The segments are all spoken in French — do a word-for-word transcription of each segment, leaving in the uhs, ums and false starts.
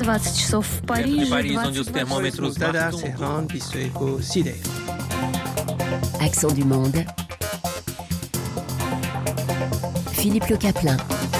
двадцать часов в Париже. Accent du monde. Philippe Le Caplin.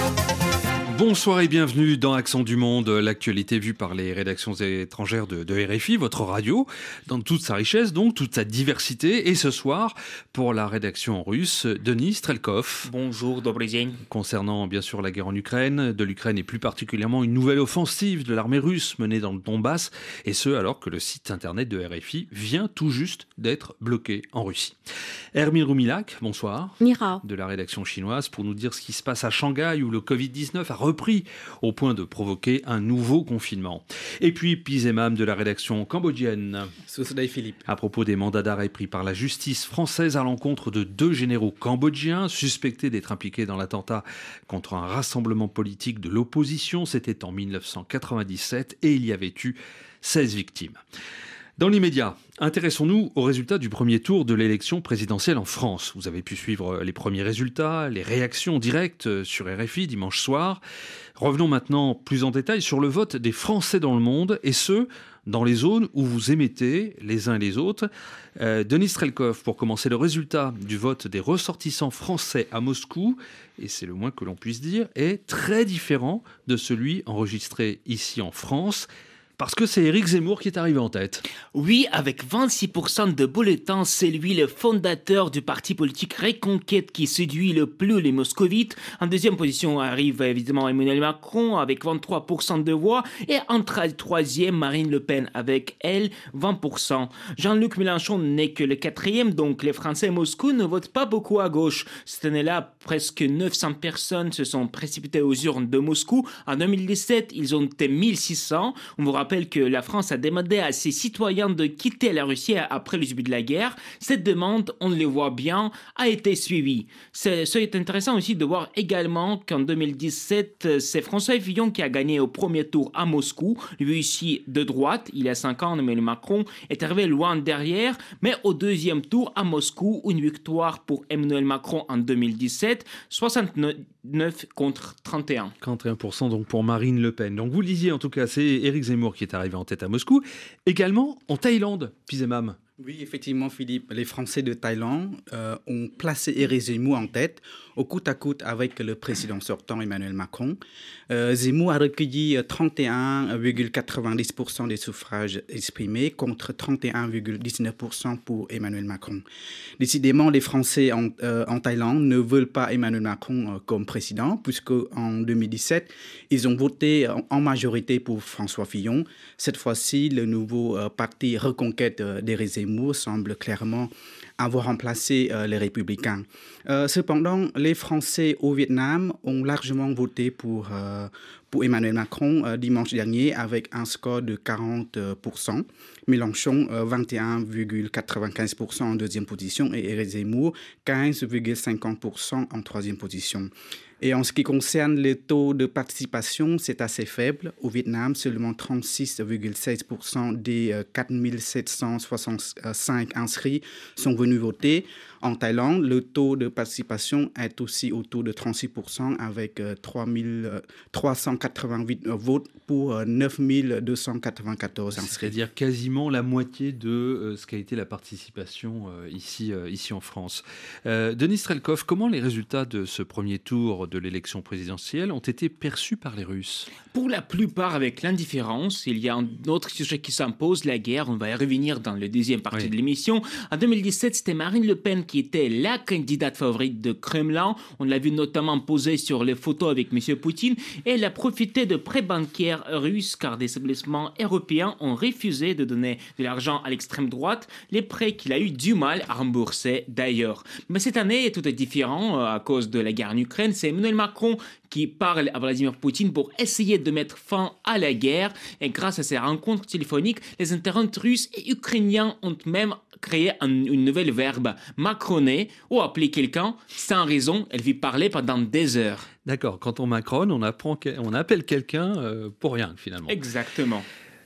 Bonsoir et bienvenue dans Accent du Monde, l'actualité vue par les rédactions étrangères de, de R F I, votre radio, dans toute sa richesse, donc toute sa diversité. Et ce soir, pour la rédaction russe, Denis Strelkov. Bonjour, добрый день. Concernant bien sûr la guerre en Ukraine, de l'Ukraine et plus particulièrement une nouvelle offensive de l'armée russe menée dans le Donbass, et ce alors que le site internet de R F I vient tout juste d'être bloqué en Russie. Hermine Roumilak, bonsoir. Mira. De la rédaction chinoise, pour nous dire ce qui se passe à Shanghai où le covid dix-neuf a repris au point de provoquer un nouveau confinement. Et puis Pizemam de la rédaction cambodgienne. Sousdaï Philippe. À propos des mandats d'arrêt pris par la justice française à l'encontre de deux généraux cambodgiens suspectés d'être impliqués dans l'attentat contre un rassemblement politique de l'opposition. C'était en dix-neuf cent quatre-vingt-dix-sept et il y avait eu seize victimes. Dans l'immédiat, intéressons-nous aux résultats du premier tour de l'élection présidentielle en France. Vous avez pu suivre les premiers résultats, les réactions directes sur R F I dimanche soir. Revenons maintenant plus en détail sur le vote des Français dans le monde, et ce, dans les zones où vous émettez les uns et les autres. Euh, Denis Strelkov, pour commencer, le résultat du vote des ressortissants français à Moscou, et c'est le moins que l'on puisse dire, est très différent de celui enregistré ici en France. Parce que c'est Éric Zemmour qui est arrivé en tête. Oui, avec vingt-six pour cent de bulletins, c'est lui le fondateur du parti politique Reconquête qui séduit le plus les moscovites. En deuxième position arrive évidemment Emmanuel Macron avec vingt-trois pour cent de voix. Et en troisième, Marine Le Pen avec, elle, vingt pour cent. Jean-Luc Mélenchon n'est que le quatrième, donc les Français à Moscou ne votent pas beaucoup à gauche. Cette année-là, presque neuf cents personnes se sont précipitées aux urnes de Moscou. En deux mille dix-sept, ils ont été mille six cents. On vous rappelle que la France a demandé à ses citoyens de quitter la Russie après le début de la guerre. Cette demande, on le voit bien, a été suivie. C'est, c'est intéressant aussi de voir également qu'en deux mille dix-sept, c'est François Fillon qui a gagné au premier tour à Moscou. Lui ici de droite, il y a cinq ans, Emmanuel Macron est arrivé loin derrière. Mais au deuxième tour à Moscou, une victoire pour Emmanuel Macron en deux mille dix-sept, soixante-neuf contre trente et un. trente et un pour cent donc pour Marine Le Pen. Donc vous le disiez en tout cas, c'est Éric Zemmour qui est arrivé en tête à Moscou. Également en Thaïlande, Pizemam. Oui, effectivement, Philippe, les Français de Thaïlande euh, ont placé Éric Zemmour en tête, au côte à côte avec le président sortant Emmanuel Macron. Euh, Zemmour a recueilli trente et un virgule quatre-vingt-dix pour cent des suffrages exprimés contre trente et un virgule dix-neuf pour cent pour Emmanuel Macron. Décidément, les Français en, euh, en Thaïlande ne veulent pas Emmanuel Macron euh, comme président, puisque en deux mille dix-sept, ils ont voté en, en majorité pour François Fillon. Cette fois-ci, le nouveau euh, parti Reconquête euh, d'Éric Zemmour semble clairement avoir remplacé euh, les Républicains. Euh, cependant, les Français au Vietnam ont largement voté pour, euh, pour Emmanuel Macron euh, dimanche dernier avec un score de quarante pour cent. Mélenchon, euh, vingt et un virgule quatre-vingt-quinze pour cent en deuxième position et Éric Zemmour, quinze virgule cinquante pour cent en troisième position. Et en ce qui concerne le taux de participation, c'est assez faible. Au Vietnam, seulement trente-six virgule seize pour cent des euh, quatre mille sept cent soixante-cinq inscrits sont venus voter. En Thaïlande, le taux de participation est aussi autour de trente-six pour cent avec euh, trois mille trois cent quatre-vingt-huit votes pour euh, neuf mille deux cent quatre-vingt-quatorze inscrits. C'est-à-dire quasiment la moitié de euh, ce qu'a été la participation euh, ici, euh, ici en France. Euh, Denis Strelkov, comment les résultats de ce premier tour de l'élection présidentielle ont été perçus par les Russes? Pour la plupart avec l'indifférence. Il y a un autre sujet qui s'impose, la guerre. On va y revenir dans la deuxième partie oui. de l'émission. En deux mille dix-sept, c'était Marine Le Pen qui était la candidate favorite de Kremlin. On l'a vu notamment poser sur les photos avec M. Poutine. Et elle a profité de prêts bancaires russes car des établissements européens ont refusé de donner de l'argent à l'extrême droite. Les prêts qu'il a eu du mal à rembourser d'ailleurs. Mais cette année, tout est différent à cause de la guerre en Ukraine. C'est Emmanuel Macron qui parle à Vladimir Poutine pour essayer de mettre fin à la guerre. Et grâce à ces rencontres téléphoniques, les internautes russes et ukrainiens ont même créé un, une nouvelle verbe, macroner, ou appeler quelqu'un sans raison. Elle vit parler pendant des heures. D'accord, quand on macronne, on, apprend, on appelle quelqu'un euh, pour rien finalement. Exactement.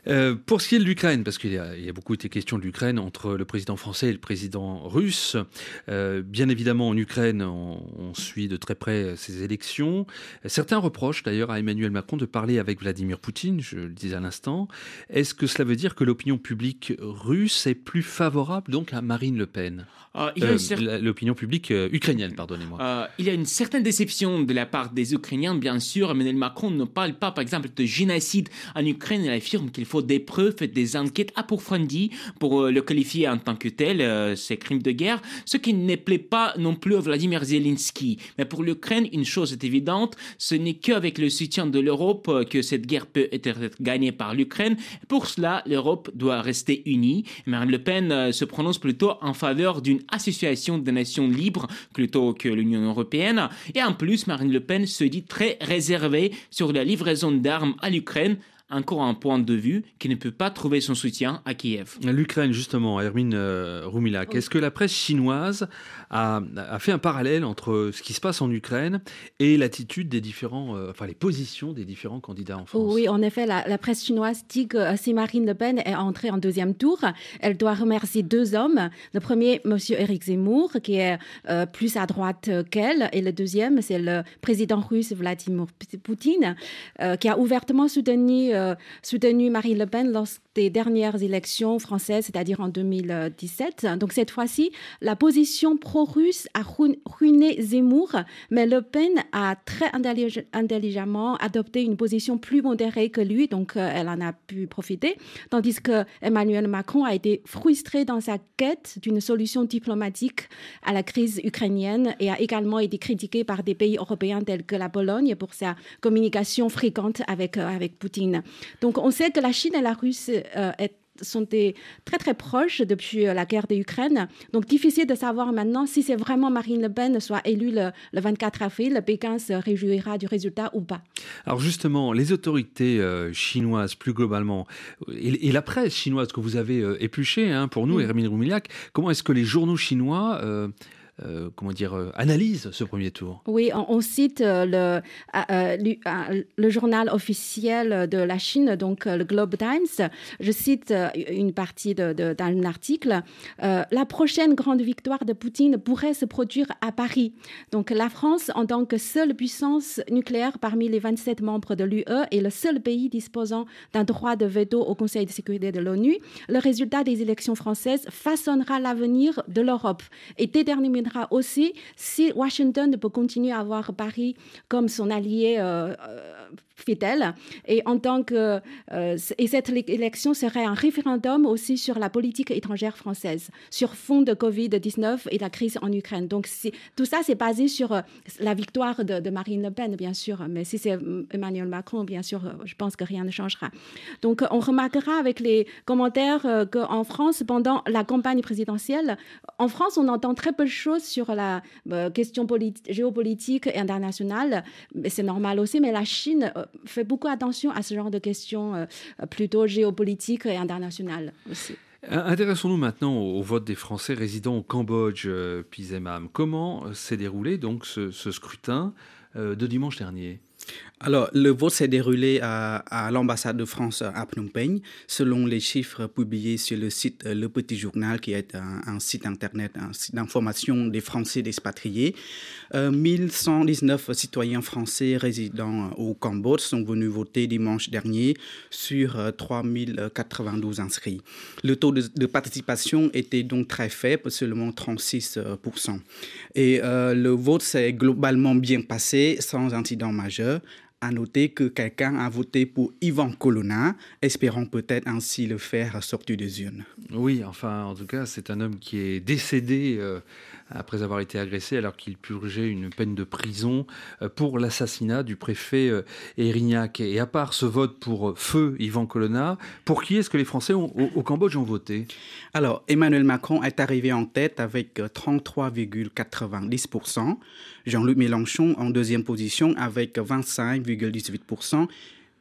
Euh, pour ce qui est de l'Ukraine, parce qu'il y a, il y a beaucoup été question de l'Ukraine entre le président français et le président russe. Euh, bien évidemment, en Ukraine, on, on suit de très près ces élections. Certains reprochent d'ailleurs à Emmanuel Macron de parler avec Vladimir Poutine, je le disais à l'instant. Est-ce que cela veut dire que l'opinion publique russe est plus favorable donc à Marine Le Pen ? Euh, il y a Euh, une cer- L'opinion publique euh, ukrainienne, pardonnez-moi. Euh, il y a une certaine déception de la part des Ukrainiens, bien sûr. Emmanuel Macron ne parle pas, par exemple, de génocide en Ukraine. Il affirme qu'il faut des preuves et des enquêtes approfondies pour euh, le qualifier en tant que tel, euh, ces crimes de guerre, ce qui ne plaît pas non plus à Vladimir Zelensky. Mais pour l'Ukraine, une chose est évidente, ce n'est qu'avec le soutien de l'Europe euh, que cette guerre peut être gagnée par l'Ukraine. Pour cela, l'Europe doit rester unie. Marine Le Pen euh, se prononce plutôt en faveur d'une association des nations libres plutôt que l'Union européenne. Et en plus, Marine Le Pen se dit très réservée sur la livraison d'armes à l'Ukraine. Encore un point de vue qui ne peut pas trouver son soutien à Kiev. L'Ukraine, justement, Hermine euh, Roumilac, Oui. est-ce que la presse chinoise a, a fait un parallèle entre ce qui se passe en Ukraine et l'attitude des différents, euh, enfin les positions des différents candidats en France ? Oui, en effet, la, la presse chinoise dit que euh, si Marine Le Pen est entrée en deuxième tour, elle doit remercier deux hommes. Le premier, M. Éric Zemmour, qui est euh, plus à droite qu'elle, et le deuxième, c'est le président russe Vladimir Poutine, euh, qui a ouvertement soutenu euh, soutenu Marine Le Pen lors des dernières élections françaises, c'est-à-dire en deux mille dix-sept. Donc cette fois-ci, la position pro-russe a ruiné Zemmour, mais Le Pen a très intelligemment adopté une position plus modérée que lui, donc euh, elle en a pu profiter, tandis que Emmanuel Macron a été frustré dans sa quête d'une solution diplomatique à la crise ukrainienne et a également été critiqué par des pays européens tels que la Pologne pour sa communication fréquente avec, euh, avec Poutine. Donc on sait que la Chine et la Russie euh, est sont des, très très proches depuis la guerre de l'Ukraine. Donc difficile de savoir maintenant si c'est vraiment Marine Le Pen soit élue le, le vingt-quatre avril. Pékin se réjouira du résultat ou pas. Alors justement, les autorités euh, chinoises plus globalement et, et la presse chinoise que vous avez euh, épluchée hein, pour nous, mmh. Hermine Roumilac, comment est-ce que les journaux chinois euh, Euh, comment dire, euh, analyse ce premier tour? Oui, on, on cite euh, le, euh, le, euh, le journal officiel de la Chine, donc euh, le Globe Times. Je cite euh, une partie de, de, d'un article. Euh, la prochaine grande victoire de Poutine pourrait se produire à Paris. Donc la France, en tant que seule puissance nucléaire parmi les vingt-sept membres de l'U E et le seul pays disposant d'un droit de veto au Conseil de sécurité de l'ONU, le résultat des élections françaises façonnera l'avenir de l'Europe et déterminera aussi si Washington peut continuer à voir Paris comme son allié euh, euh, fidèle. Et en tant que euh, et cette élection serait un référendum aussi sur la politique étrangère française, sur fond de covid dix-neuf et la crise en Ukraine. Donc si, tout ça c'est basé sur euh, la victoire de, de Marine Le Pen, bien sûr. Mais si c'est Emmanuel Macron, bien sûr, je pense que rien ne changera. Donc on remarquera avec les commentaires euh, qu'en France, pendant la campagne présidentielle, en France, on entend très peu de choses sur la euh, question politi- géopolitique et internationale. Mais c'est normal aussi, mais la Chine euh, fait beaucoup attention à ce genre de questions euh, plutôt géopolitiques et internationales aussi. Intéressons-nous maintenant au, au vote des Français résidant au Cambodge, euh, Pizemam. Comment s'est déroulé donc ce, ce scrutin euh, de dimanche dernier? Alors, le vote s'est déroulé à, à l'ambassade de France à Phnom Penh, selon les chiffres publiés sur le site Le Petit Journal, qui est un, un site internet, un site d'information des Français expatriés. Euh, mille cent dix-neuf citoyens français résidant au Cambodge sont venus voter dimanche dernier sur euh, trois mille quatre-vingt-douze inscrits. Le taux de, de participation était donc très faible, seulement trente-six pour cent. Et euh, le vote s'est globalement bien passé, sans incident majeur. À noter que quelqu'un a voté pour Ivan Colonna, espérant peut-être ainsi le faire sortir des urnes. Oui, enfin, en tout cas, c'est un homme qui est décédé euh, après avoir été agressé alors qu'il purgeait une peine de prison euh, pour l'assassinat du préfet euh, Erignac. Et à part ce vote pour euh, feu Ivan Colonna, pour qui est-ce que les Français ont, au, au Cambodge ont voté? Alors, Emmanuel Macron est arrivé en tête avec trente-trois virgule quatre-vingt-dix pour cent. Jean-Luc Mélenchon en deuxième position avec vingt-cinq virgule dix-huit pour cent.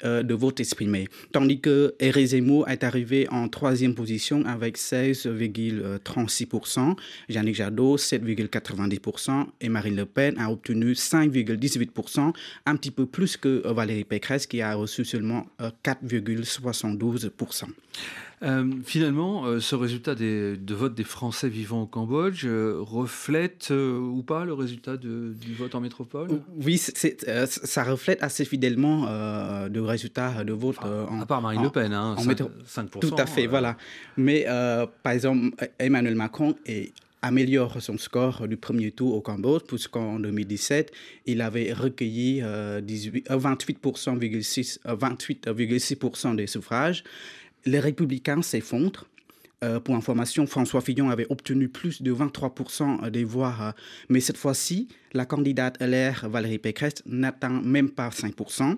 euh, de votes exprimés. Tandis que Éric Zemmour est arrivé en troisième position avec seize virgule trente-six pour cent, Yannick Jadot sept virgule quatre-vingt-dix pour cent et Marine Le Pen a obtenu cinq virgule dix-huit pour cent, un petit peu plus que euh, Valérie Pécresse qui a reçu seulement euh, quatre virgule soixante-douze pour cent. Euh, finalement, euh, ce résultat des, de vote des Français vivant au Cambodge euh, reflète euh, ou pas le résultat de, du vote en métropole ? Oui, c'est, c'est, euh, ça reflète assez fidèlement euh, le résultat de vote. Euh, en, à part Marine en, Le Pen, hein, en cinq, métro... cinq pour cent. Tout à fait, euh... voilà. Mais euh, par exemple, Emmanuel Macron est améliore son score du premier tour au Cambodge, puisqu'en deux mille dix-sept, il avait recueilli euh, dix-huit, euh, vingt-huit virgule six pour cent, euh, vingt-huit virgule six pour cent des suffrages. Les Républicains s'effondrent. Euh, pour information, François Fillon avait obtenu plus de vingt-trois pour cent des voix, euh, mais cette fois-ci, la candidate L R, Valérie Pécresse, n'atteint même pas cinq pour cent.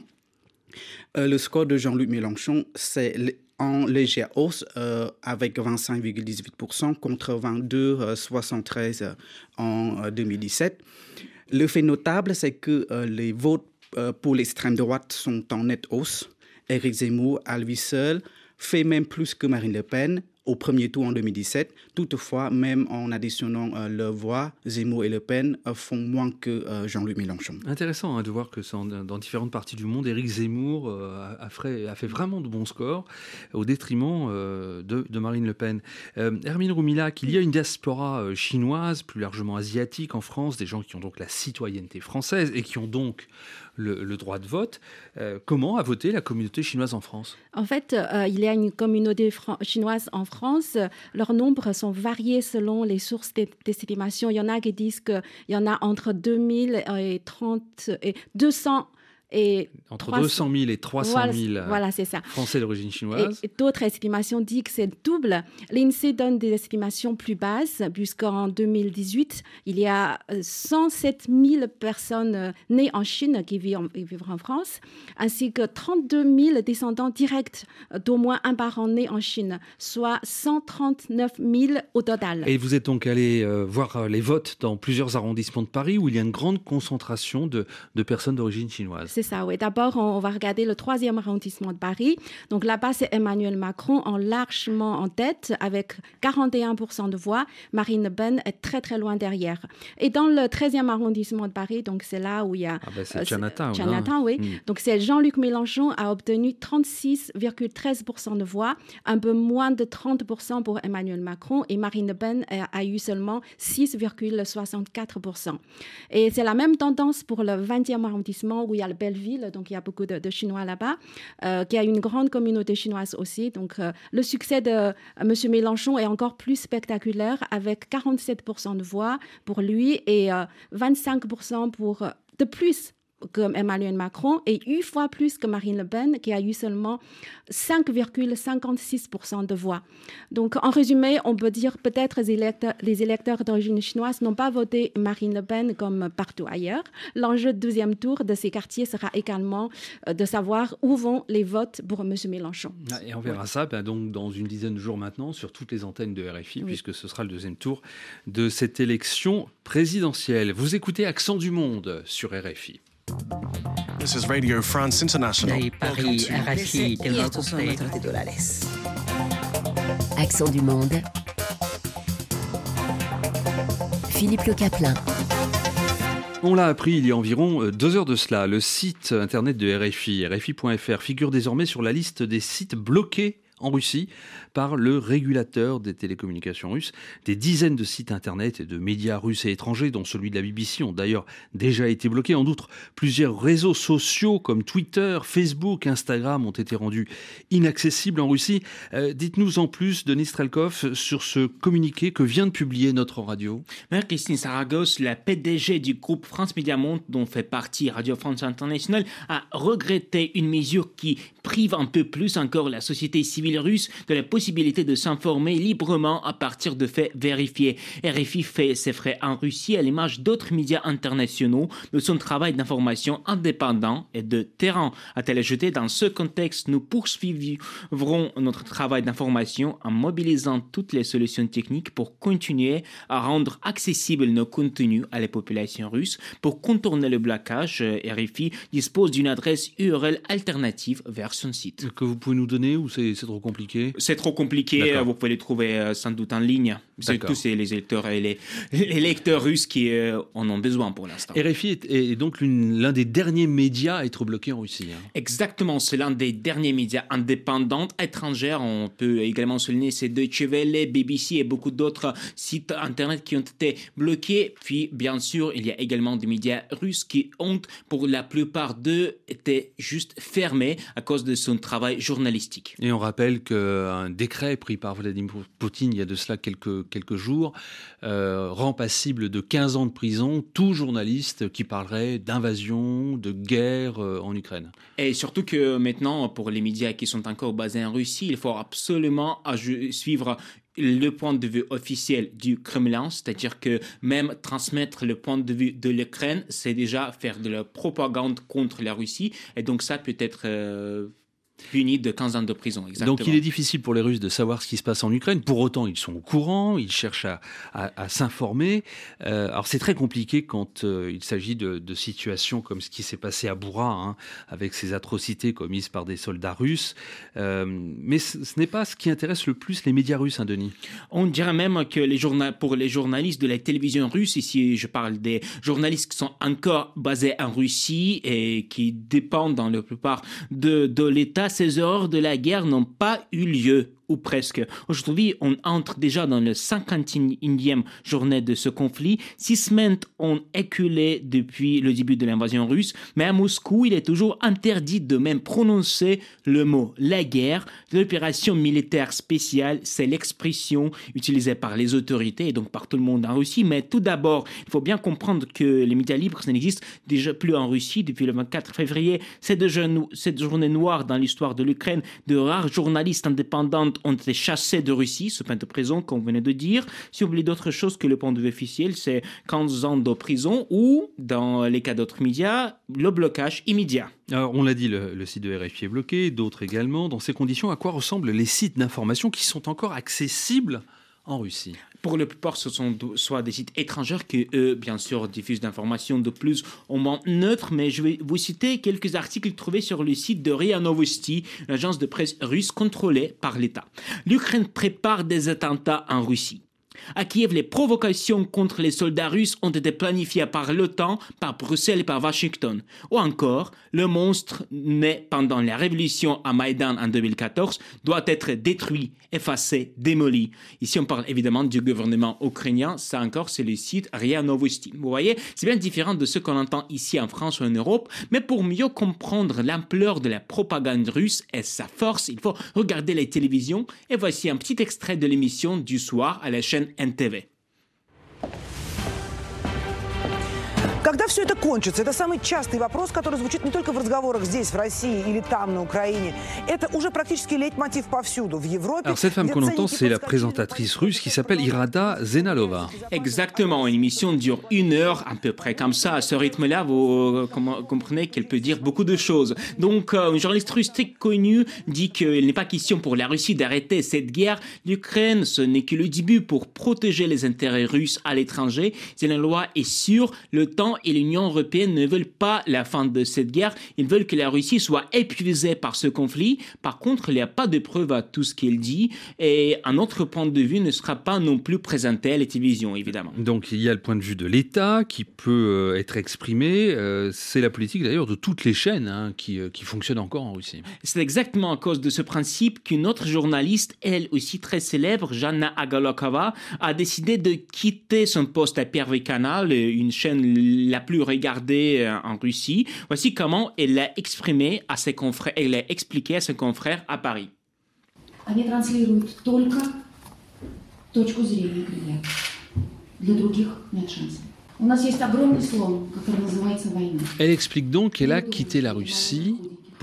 Euh, le score de Jean-Luc Mélenchon, c'est en légère hausse, euh, avec vingt-cinq virgule dix-huit pour cent contre vingt-deux virgule soixante-treize pour cent en euh, deux mille dix-sept. Le fait notable, c'est que euh, les votes euh, pour l'extrême droite sont en nette hausse. Éric Zemmour, à lui seul, fait même plus que Marine Le Pen au premier tour en deux mille dix-sept. Toutefois, même en additionnant euh, leurs voix, Zemmour et Le Pen euh, font moins que euh, Jean-Luc Mélenchon. Intéressant hein, de voir que dans, dans différentes parties du monde, Éric Zemmour euh, a, fait, a fait vraiment de bons scores au détriment euh, de, de Marine Le Pen. Euh, Hermine Roumilac, il y a une diaspora euh, chinoise, plus largement asiatique en France, des gens qui ont donc la citoyenneté française et qui ont donc le, le droit de vote. Euh, comment a voté la communauté chinoise en France ? En fait, euh, il y a une communauté fran- chinoise en France. Leurs nombres sont variés selon les sources d'estimation. Il y en a qui disent qu'il y en a entre deux mille et trente et deux cents. Et entre trois cents deux cent mille et trois cent mille voilà, voilà, c'est ça. Français d'origine chinoise. Et, et d'autres estimations disent que c'est double. L'INSEE donne des estimations plus basses, puisqu'en deux mille dix-huit, il y a cent sept mille personnes nées en Chine qui vivent en, qui vivent en France, ainsi que trente-deux mille descendants directs d'au moins un parent né en Chine, soit cent trente-neuf mille au total. Et vous êtes donc allé euh, voir les votes dans plusieurs arrondissements de Paris où il y a une grande concentration de, de personnes d'origine chinoise. C'est ça, oui. D'abord, on va regarder le troisième arrondissement de Paris. Donc là-bas, c'est Emmanuel Macron en largement en tête avec quarante et un pour cent de voix. Marine Le Pen est très, très loin derrière. Et dans le treizième arrondissement de Paris, donc c'est là où il y a... Ah ben c'est euh, Chinatown. Chinatown, oui. Mm. Donc c'est Jean-Luc Mélenchon a obtenu trente-six virgule treize pour cent de voix, un peu moins de trente pour cent pour Emmanuel Macron. Et Marine Le Pen a, a eu seulement six virgule soixante-quatre pour cent. Et c'est la même tendance pour le vingtième arrondissement où il y a le Belleville, donc il y a beaucoup de, de Chinois là-bas, euh, qui a une grande communauté chinoise aussi. Donc euh, le succès de euh, M. Mélenchon est encore plus spectaculaire avec quarante-sept pour cent de voix pour lui et euh, vingt-cinq pour cent pour, euh, de plus comme Emmanuel Macron et une fois plus que Marine Le Pen qui a eu seulement cinq virgule cinquante-six pour cent de voix. Donc en résumé, on peut dire peut-être les électeurs, les électeurs d'origine chinoise n'ont pas voté Marine Le Pen comme partout ailleurs. L'enjeu du deuxième tour de ces quartiers sera également de savoir où vont les votes pour M. Mélenchon. Et on verra ouais. ça ben donc, dans une dizaine de jours maintenant sur toutes les antennes de R F I oui. puisque ce sera le deuxième tour de cette élection présidentielle. Vous écoutez Accent du Monde sur R F I. This is Radio France International. De Paris, R F I, Accent du Monde. Philippe Le Caplin. On l'a appris il y a environ deux heures de cela. Le site internet de R F I, R F I point F R, figure désormais sur la liste des sites bloqués en Russie par le régulateur des télécommunications russes. Des dizaines de sites internet et de médias russes et étrangers, dont celui de la B B C, ont d'ailleurs déjà été bloqués. En outre, plusieurs réseaux sociaux comme Twitter, Facebook, Instagram ont été rendus inaccessibles en Russie. Euh, dites-nous en plus, Denis Strelkov, sur ce communiqué que vient de publier notre radio. Marie-Christine Saragos, la P D G du groupe France Média Monde, dont fait partie Radio France Internationale, a regretté une mesure qui prive un peu plus encore la société civile civils russes de la possibilité de s'informer librement à partir de faits vérifiés. R F I fait ses frais en Russie à l'image d'autres médias internationaux de son travail d'information indépendant et de terrain. A-t-elle ajouté, dans ce contexte, nous poursuivrons notre travail d'information en mobilisant toutes les solutions techniques pour continuer à rendre accessibles nos contenus à la population russe. Pour contourner le blocage, R F I dispose d'une adresse U R L alternative vers son site. Que vous pouvez nous donner ou c'est, c'est trop compliqué? C'est trop compliqué, D'accord. Vous pouvez les trouver euh, sans doute en ligne. C'est tous c'est les électeurs et les, les lecteurs russes qui euh, en ont besoin pour l'instant. R F I est, est donc l'un des derniers médias à être bloqué en Russie. Hein. Exactement, c'est l'un des derniers médias indépendants étrangers. On peut également souligner c'est Deutsche Welle, B B C et beaucoup d'autres sites internet qui ont été bloqués. Puis bien sûr, il y a également des médias russes qui ont, pour la plupart d'eux, été juste fermés à cause de son travail journalistique. Et on rappelle qu'un décret pris par Vladimir Poutine il y a de cela quelques, quelques jours euh, rend passible de quinze ans de prison tout journaliste qui parlerait d'invasion, de guerre euh, en Ukraine. Et surtout que maintenant, pour les médias qui sont encore basés en Russie, il faut absolument suivre le point de vue officiel du Kremlin, c'est-à-dire que même transmettre le point de vue de l'Ukraine, c'est déjà faire de la propagande contre la Russie, et donc ça peut être euh, puni de quinze ans de prison. Exactement. Donc il est difficile pour les Russes de savoir ce qui se passe en Ukraine. Pour autant, ils sont au courant, ils cherchent à, à, à s'informer. Euh, alors c'est très compliqué quand euh, il s'agit de, de situations comme ce qui s'est passé à Boura, hein, avec ces atrocités commises par des soldats russes. Euh, mais ce, ce n'est pas ce qui intéresse le plus les médias russes, hein, Denis. On dirait même que les journa- pour les journalistes de la télévision russe, ici je parle des journalistes qui sont encore basés en Russie et qui dépendent dans la plupart de, de l'État, ces horreurs de la guerre n'ont pas eu lieu. Ou presque. Aujourd'hui, on entre déjà dans la cinquante et unième journée de ce conflit. Six semaines ont écoulé depuis le début de l'invasion russe, mais à Moscou, il est toujours interdit de même prononcer le mot « la guerre ». L'opération militaire spéciale, c'est l'expression utilisée par les autorités et donc par tout le monde en Russie. Mais tout d'abord, il faut bien comprendre que les médias libres, ça n'existe déjà plus en Russie depuis le vingt-quatre février. Cette journée noire dans l'histoire de l'Ukraine, de rares journalistes indépendants ont été chassés de Russie, sous peine de prison, comme vous venez de dire. Si on oublie d'autres choses que le point de vue officiel, c'est quinze ans de prison ou, dans les cas d'autres médias, le blocage immédiat. Alors, on l'a dit, le, le site de R F I est bloqué, d'autres également. Dans ces conditions, à quoi ressemblent les sites d'information qui sont encore accessibles en Russie? Pour la plupart, ce sont soit des sites étrangers qui, eux, bien sûr, diffusent d'informations de plus ou moins neutres, mais je vais vous citer quelques articles trouvés sur le site de R I A Novosti, l'agence de presse russe contrôlée par l'État. L'Ukraine prépare des attentats en Russie. À Kiev, les provocations contre les soldats russes ont été planifiées par l'OTAN, par Bruxelles et par Washington. Ou encore, le monstre né pendant la révolution à Maïdan en deux mille quatorze doit être détruit, effacé, démoli. Ici, on parle évidemment du gouvernement ukrainien. Ça encore, c'est le site R I A Novosti. Vous voyez, c'est bien différent de ce qu'on entend ici en France ou en Europe, mais pour mieux comprendre l'ampleur de la propagande russe et sa force, il faut regarder la télévision. Et voici un petit extrait de l'émission du soir à la chaîne Н Т В. Когда все это кончится? Это самый частый вопрос, который звучит не только в разговорах здесь, в России или там, на Украине. Это уже практически лейтмотив повсюду, в Европе. Alors cette femme qu'on entend, c'est la présentatrice russe qui s'appelle Irada Zenalova. Exactement, une émission dure une heure, à peu près comme ça. À ce rythme-là, vous comprenez qu'elle peut dire beaucoup de choses. Donc, euh, une journaliste russe très connue dit qu'il n'est pas question pour la Russie d'arrêter cette guerre. L'Ukraine, ce n'est que le début pour protéger les intérêts russes à l'étranger. Zenalova est sûre, le temps et l'Union européenne ne veulent pas la fin de cette guerre. Ils veulent que la Russie soit épuisée par ce conflit. Par contre, il n'y a pas de preuve à tout ce qu'elle dit. Et un autre point de vue ne sera pas non plus présenté à la télévision, évidemment. Donc, il y a le point de vue de l'État qui peut euh, être exprimé. Euh, c'est la politique, d'ailleurs, de toutes les chaînes hein, qui, euh, qui fonctionnent encore en Russie. C'est exactement à cause de ce principe qu'une autre journaliste, elle aussi très célèbre, Janna Agalokova, a décidé de quitter son poste à Первый канал, une chaîne la plus regardée en Russie. Voici comment elle l'a exprimé à ses confrères, elle l'a expliqué à ses confrères à Paris. Они транслируют только точку зрения Кремля. Для других нет шанса. У нас есть огромный слон, который называется война. Elle explique donc qu'elle a quitté la Russie. Pourquoi ?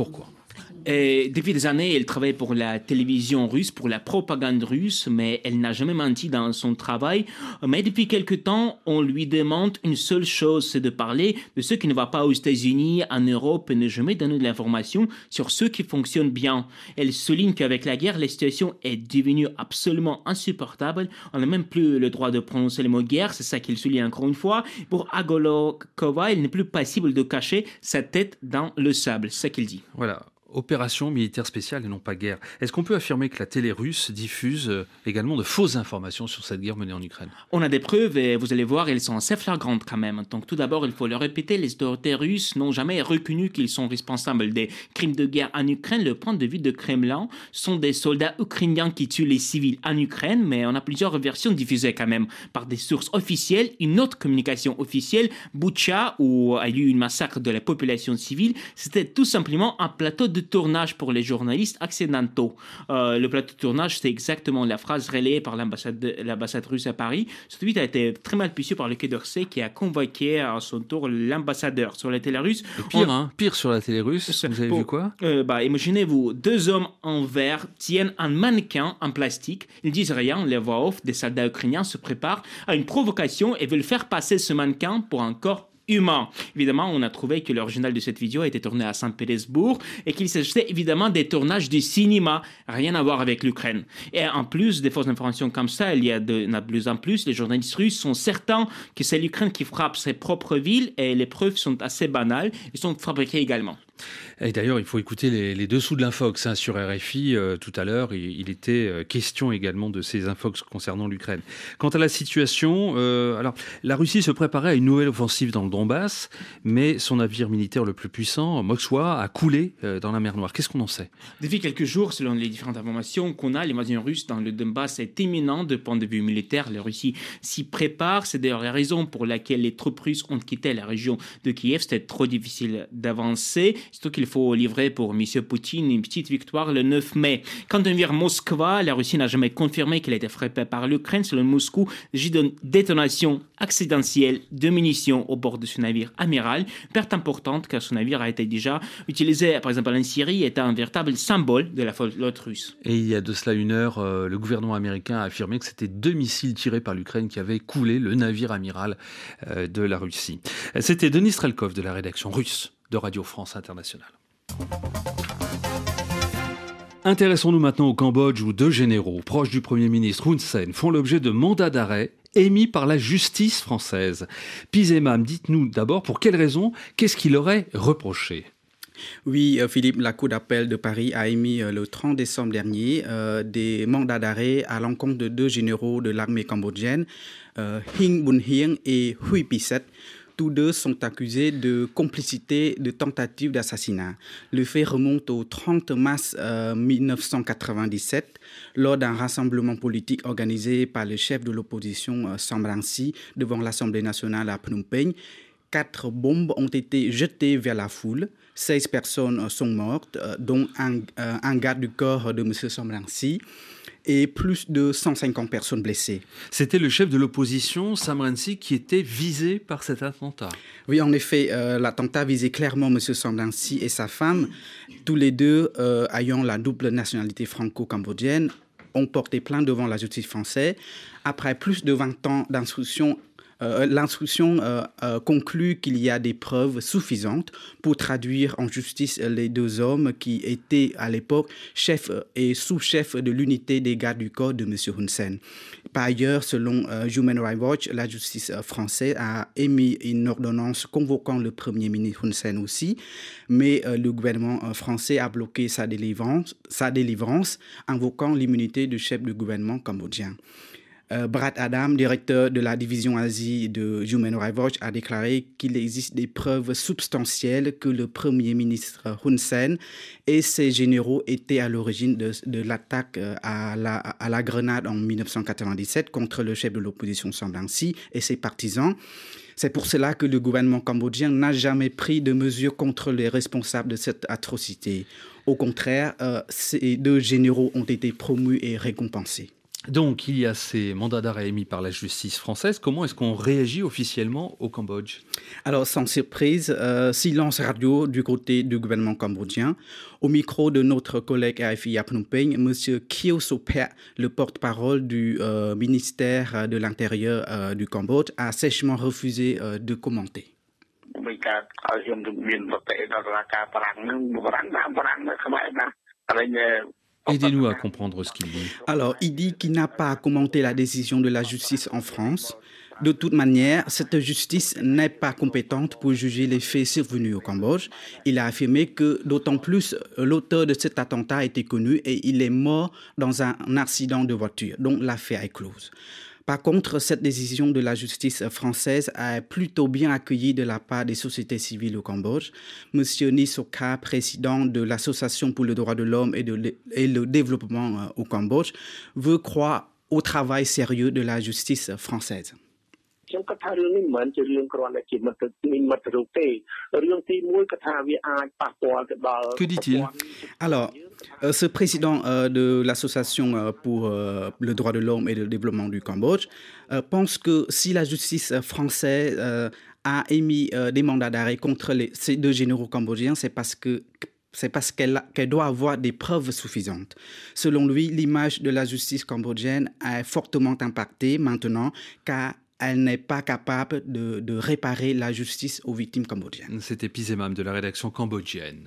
Et depuis des années, elle travaille pour la télévision russe, pour la propagande russe, mais elle n'a jamais menti dans son travail. Mais depuis quelque temps, on lui demande une seule chose, c'est de parler de ce qui ne va pas aux États-Unis, en Europe, et ne jamais donner de l'information sur ce qui fonctionne bien. Elle souligne qu'avec la guerre, la situation est devenue absolument insupportable. On n'a même plus le droit de prononcer le mot guerre, c'est ça qu'il souligne encore une fois. Pour Agolokova, il n'est plus possible de cacher sa tête dans le sable, c'est ça qu'il dit. Voilà. Opération militaire spéciale et non pas guerre. Est-ce qu'on peut affirmer que la télé russe diffuse également de fausses informations sur cette guerre menée en Ukraine? On a des preuves et vous allez voir, elles sont assez flagrantes quand même. Donc tout d'abord, il faut le répéter, les autorités russes n'ont jamais reconnu qu'ils sont responsables des crimes de guerre en Ukraine. Le point de vue de Kremlin sont des soldats ukrainiens qui tuent les civils en Ukraine, mais on a plusieurs versions diffusées quand même par des sources officielles. Une autre communication officielle, Boutcha, où a eu une massacre de la population civile, c'était tout simplement un plateau de tournage pour les journalistes accidentaux. Euh, le plateau de tournage, c'est exactement la phrase relayée par l'ambassade, l'ambassade russe à Paris. Ce tweet a été très mal perçu par le Quai d'Orsay qui a convoqué à son tour l'ambassadeur sur la télé russe. Le pire, On... hein, pire sur la télé russe. Vous avez pour... vu quoi euh, bah, Imaginez-vous, deux hommes en verre tiennent un mannequin en plastique. Ils disent rien, les voix off des soldats ukrainiens se préparent à une provocation et veulent faire passer ce mannequin pour un corps humain. Évidemment, on a trouvé que l'original de cette vidéo a été tourné à Saint-Pétersbourg et qu'il s'agissait évidemment des tournages du cinéma, rien à voir avec l'Ukraine. Et en plus des fausses informations comme ça, il y a de, de plus en plus, les journalistes russes sont certains que c'est l'Ukraine qui frappe ses propres villes et les preuves sont assez banales et sont fabriquées également. Et d'ailleurs, il faut écouter les, les dessous de l'infox hein, sur R F I. Euh, tout à l'heure, il, il était euh, question également de ces infox concernant l'Ukraine. Quant à la situation, euh, alors la Russie se préparait à une nouvelle offensive dans le Donbass, mais son navire militaire le plus puissant, Moskwa, a coulé euh, dans la mer Noire. Qu'est-ce qu'on en sait? Depuis quelques jours, selon les différentes informations qu'on a, l'invasion russe dans le Donbass est imminente de point de vue militaire. La Russie s'y prépare. C'est d'ailleurs la raison pour laquelle les troupes russes ont quitté la région de Kiev. C'était trop difficile d'avancer. Surtout qu'il faut livrer pour M. Poutine une petite victoire le neuf mai. Quand on vient Moskva, la Russie n'a jamais confirmé qu'elle a été frappée par l'Ukraine. Selon Moscou, il s'agit d'une détonation accidentelle de munitions au bord de ce navire amiral. Perte importante car ce navire a été déjà utilisé par exemple en Syrie et est un véritable symbole de la flotte russe. Et il y a de cela une heure, euh, le gouvernement américain a affirmé que c'était deux missiles tirés par l'Ukraine qui avaient coulé le navire amiral euh, de la Russie. C'était Denis Strelkov de la rédaction russe de Radio France Internationale. Intéressons-nous maintenant au Cambodge où deux généraux proches du Premier ministre Hun Sen font l'objet de mandats d'arrêt émis par la justice française. Pizemam, dites-nous d'abord pour quelles raisons, qu'est-ce qu'il aurait reproché ? Oui, Philippe, la Cour d'appel de Paris a émis le trente décembre dernier euh, des mandats d'arrêt à l'encontre de deux généraux de l'armée cambodgienne, euh, Hing Bun Hieng et Hui Piset. Tous deux sont accusés de complicité de tentative d'assassinat. Le fait remonte au trente mars euh, mille neuf cent quatre-vingt-dix-sept, lors d'un rassemblement politique organisé par le chef de l'opposition euh, Sam Rainsy devant l'Assemblée nationale à Phnom Penh. Quatre bombes ont été jetées vers la foule. seize personnes sont mortes, euh, dont un, euh, un garde du corps de M. Sam Rainsy, et plus de cent cinquante personnes blessées. C'était le chef de l'opposition, Sam Rainsy, qui était visé par cet attentat. Oui, en effet, euh, l'attentat visait clairement M. Sam Rainsy et sa femme, tous les deux euh, ayant la double nationalité franco-cambodgienne, ont porté plainte devant la justice française. Après plus de vingt ans d'instruction, Euh, l'instruction euh, euh, conclut qu'il y a des preuves suffisantes pour traduire en justice les deux hommes qui étaient à l'époque chefs et sous-chefs de l'unité des gardes du corps de M. Hun Sen. Par ailleurs, selon euh, Human Rights Watch, la justice française a émis une ordonnance convoquant le Premier ministre Hun Sen aussi, mais euh, le gouvernement français a bloqué sa délivrance, sa délivrance invoquant l'immunité du chef du gouvernement cambodgien. Euh, Brad Adam, directeur de la division Asie de Human Rights Watch, a déclaré qu'il existe des preuves substantielles que le Premier ministre Hun Sen et ses généraux étaient à l'origine de, de l'attaque à la, à la grenade en mille neuf cent quatre-vingt-dix-sept contre le chef de l'opposition Sam Rainsy et ses partisans. C'est pour cela que le gouvernement cambodgien n'a jamais pris de mesures contre les responsables de cette atrocité. Au contraire, euh, ces deux généraux ont été promus et récompensés. Donc, il y a ces mandats d'arrêt émis par la justice française. Comment est-ce qu'on réagit officiellement au Cambodge? Alors, sans surprise, euh, silence radio du côté du gouvernement cambodgien. Au micro de notre collègue A F I à Phnom Penh, M. Khieu Sophet, le porte-parole du euh, ministère de l'Intérieur euh, du Cambodge, a sèchement refusé euh, de commenter. Aidez-nous à comprendre ce qu'il dit. Alors, il dit qu'il n'a pas à commenter la décision de la justice en France. De toute manière, cette justice n'est pas compétente pour juger les faits survenus au Cambodge. Il a affirmé que, d'autant plus, l'auteur de cet attentat a été connu et il est mort dans un accident de voiture, donc l'affaire est close. Par contre, cette décision de la justice française est plutôt bien accueillie de la part des sociétés civiles au Cambodge. Monsieur Ni Soka, président de l'Association pour le droit de l'homme et, de, et le développement au Cambodge, veut croire au travail sérieux de la justice française. Que dit-il? Alors, euh, ce président euh, de l'Association euh, pour euh, le droit de l'homme et le développement du Cambodge euh, pense que si la justice française euh, a émis euh, des mandats d'arrêt contre les, ces deux généraux cambodgiens, c'est parce que c'est parce qu'elle, qu'elle doit avoir des preuves suffisantes. Selon lui, l'image de la justice cambodgienne est fortement impactée maintenant car elle n'est pas capable de, de réparer la justice aux victimes cambodgiennes. C'était Pizemam de la rédaction cambodgienne.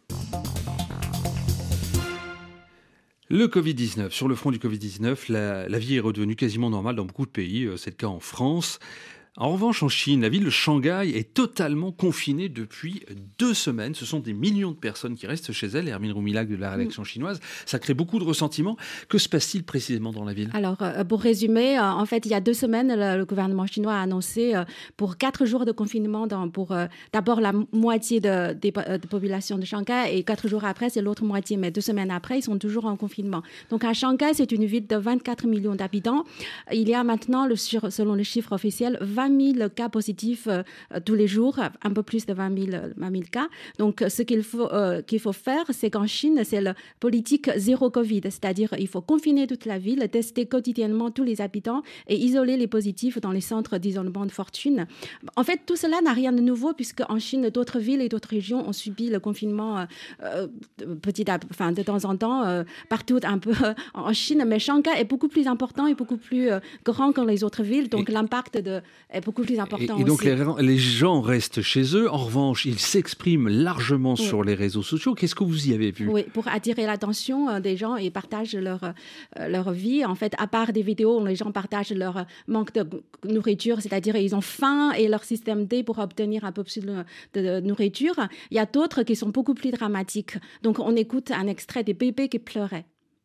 Le covid dix-neuf. Sur le front du covid dix-neuf, la, la vie est redevenue quasiment normale dans beaucoup de pays. C'est le cas en France. En revanche, en Chine, la ville de Shanghai est totalement confinée depuis deux semaines. Ce sont des millions de personnes qui restent chez elles. Hermine Roumilac de la rédaction chinoise. Ça crée beaucoup de ressentiments. Que se passe-t-il précisément dans la ville? Alors, pour résumer, en fait, il y a deux semaines, le, le gouvernement chinois a annoncé pour quatre jours de confinement dans, pour d'abord la moitié de, de, de population de Shanghai et quatre jours après, c'est l'autre moitié. Mais deux semaines après, ils sont toujours en confinement. Donc, à Shanghai, c'est une ville de vingt-quatre millions d'habitants. Il y a maintenant, le, selon les chiffres officiels, vingt mille cas positifs euh, tous les jours, un peu plus de vingt mille cas. Donc, ce qu'il faut, euh, qu'il faut faire, c'est qu'en Chine, c'est la politique zéro Covid, c'est-à-dire il faut confiner toute la ville, tester quotidiennement tous les habitants et isoler les positifs dans les centres d'isolement de fortune. En fait, tout cela n'a rien de nouveau puisque en Chine, d'autres villes et d'autres régions ont subi le confinement euh, petit à, enfin, de temps en temps, euh, partout un peu euh, en Chine. Mais Shanghai est beaucoup plus important et beaucoup plus euh, grand que les autres villes, donc et l'impact de est beaucoup plus important. Et, et donc aussi. Les, les gens restent chez eux. En revanche, ils s'expriment largement oui. sur les réseaux sociaux. Qu'est-ce que vous y avez vu? Oui, pour attirer l'attention euh, des gens et partagent leur, euh, leur vie. En fait, à part des vidéos où les gens partagent leur manque de nourriture, c'est-à-dire ils ont faim et leur système D pour obtenir un peu plus de, de, de nourriture, il y a d'autres qui sont beaucoup plus dramatiques. Donc, on écoute un extrait des bébés qui pleuraient.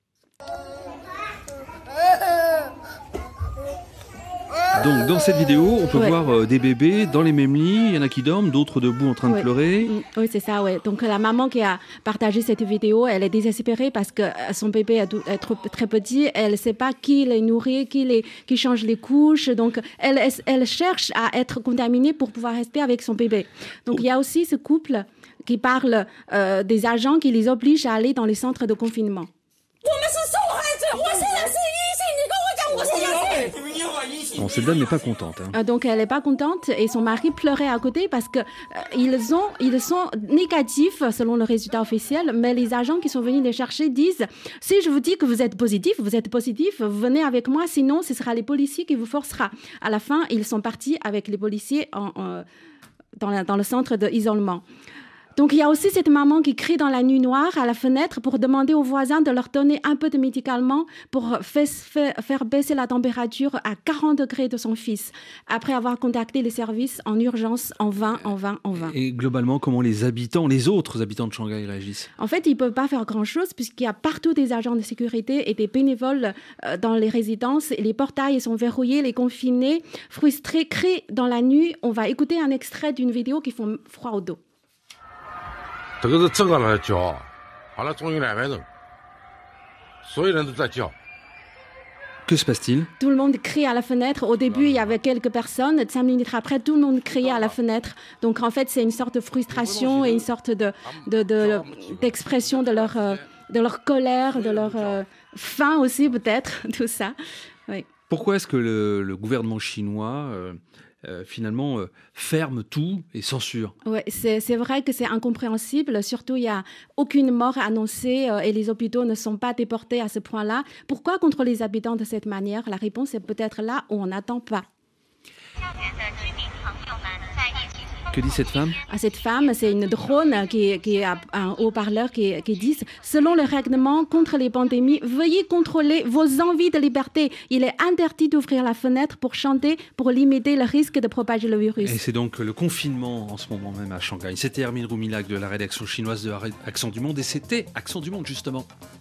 Donc, dans cette vidéo, on peut ouais. voir euh, des bébés dans les mêmes lits. Il y en a qui dorment, d'autres debout en train ouais. de pleurer. Oui, c'est ça, oui. Donc, la maman qui a partagé cette vidéo, elle est désespérée parce que son bébé est, est trop, très petit. Elle ne sait pas qui les nourrit, qui, les, qui change les couches. Donc, elle, elle cherche à être contaminée pour pouvoir rester avec son bébé. Donc, il y a aussi ce couple qui parle euh, des agents qui les obligent à aller dans les centres de confinement. Bon, cette dame n'est pas contente. Hein. Donc, elle n'est pas contente et son mari pleurait à côté parce qu'ils euh, ont, ils sont négatifs selon le résultat officiel, mais les agents qui sont venus les chercher disent « Si je vous dis que vous êtes positif, vous êtes positif, vous venez avec moi, sinon ce sera les policiers qui vous forcera. » À la fin, ils sont partis avec les policiers en, en, dans, la, dans le centre d'isolement. Donc, il y a aussi cette maman qui crie dans la nuit noire à la fenêtre pour demander aux voisins de leur donner un peu de médicaments pour faire, faire baisser la température à quarante degrés de son fils, après avoir contacté les services en urgence en vain, en vain, en vain. Et globalement, comment les habitants, les autres habitants de Shanghai réagissent? En fait, ils ne peuvent pas faire grand-chose puisqu'il y a partout des agents de sécurité et des bénévoles dans les résidences. Et les portails sont verrouillés, les confinés, frustrés, crient dans la nuit. On va écouter un extrait d'une vidéo qui font froid au dos. Que se passe-t-il? Tout le monde crie à la fenêtre. Au début, il y avait quelques personnes. Cinq minutes après, tout le monde criait à la fenêtre. Donc, en fait, c'est une sorte de frustration et une sorte de, de, de, d'expression de leur, de leur colère, de leur euh, faim aussi peut-être, tout ça. Oui. Pourquoi est-ce que le, le gouvernement chinois euh, euh, finalement euh, ferme tout et censure? Oui, c'est, c'est vrai que c'est incompréhensible. Surtout, il n'y a aucune mort annoncée euh, et les hôpitaux ne sont pas déportés à ce point-là. Pourquoi contre les habitants de cette manière? La réponse est peut-être là où on n'attend pas. Que dit cette femme? À cette femme, c'est une drone qui, qui a un haut-parleur qui, qui dit « Selon le règlement contre les pandémies, veuillez contrôler vos envies de liberté. Il est interdit d'ouvrir la fenêtre pour chanter, pour limiter le risque de propager le virus. » Et c'est donc le confinement en ce moment même à Shanghai. C'était Hermine Roumilac de la rédaction chinoise de Accent du Monde et c'était Accent du Monde justement.